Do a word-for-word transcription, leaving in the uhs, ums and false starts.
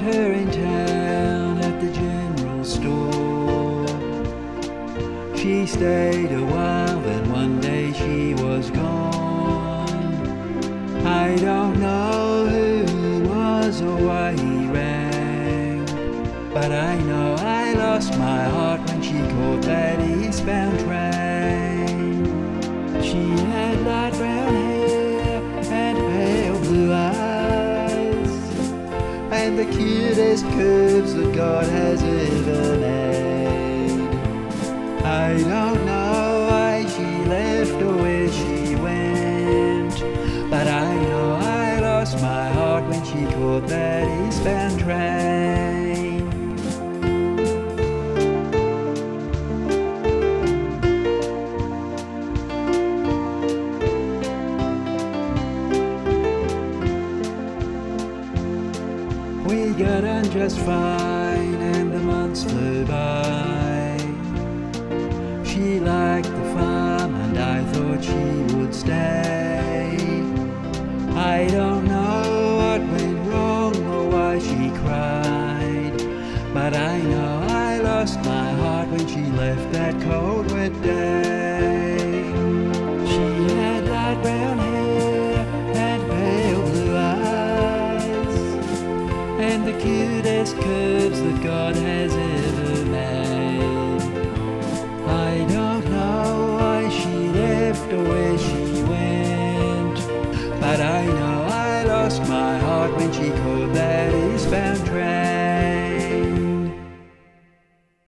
her in town at the general store. She stayed a while, then one day she was gone. I don't know who he was or why he rang, but I know I lost my heart when she caught that eastbound train. She had light brown hair and pale blue eyes, and the cutest curves that God has ever made. I don't know why she left or where she went, but I know I lost my heart when she caught that eastbound train. We got on just fine and the months flew by. She liked the farm and I thought she would stay. I don't know what went wrong or why she cried, but I know I lost my heart when she left that cold wet day. She had light brown hair and pale blue eyes, and the cutest curves that God has ever